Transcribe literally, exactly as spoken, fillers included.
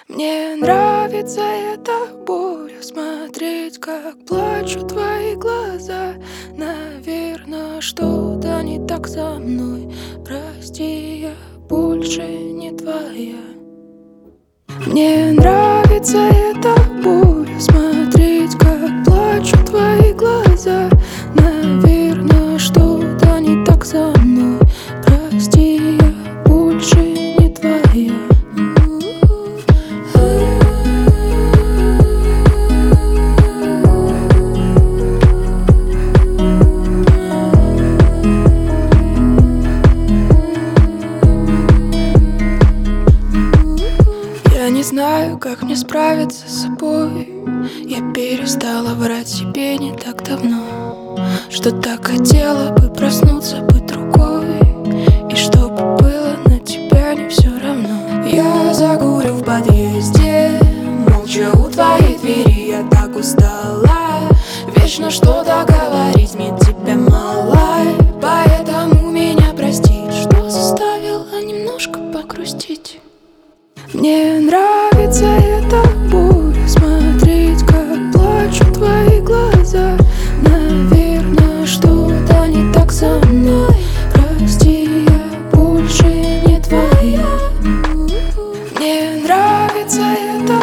Мне нравится эта буря, смотреть, как плачут твои глаза. Наверное, что-то не так со мной. Прости, я больше не твоя. Мне нравится эта буря, смотреть, как плачут твои глаза. Наверное, что-то не так со мной. Прости, я больше не твоя. Я не знаю, как мне справиться с собой. Я перестала врать себе не так давно, что так хотела бы проснуться, быть другой, и чтобы было на тебя не все равно. Я закурю в подъезде, молча у твоей двери. Я так устала вечно что-то говорить, мне тебя мало, поэтому меня прости, что заставило немножко погрустить. Мне нравится эта буря, смотреть, как плачут твои глаза. Наверное, что-то не так со мной. Прости, я больше не твоя. Мне нравится эта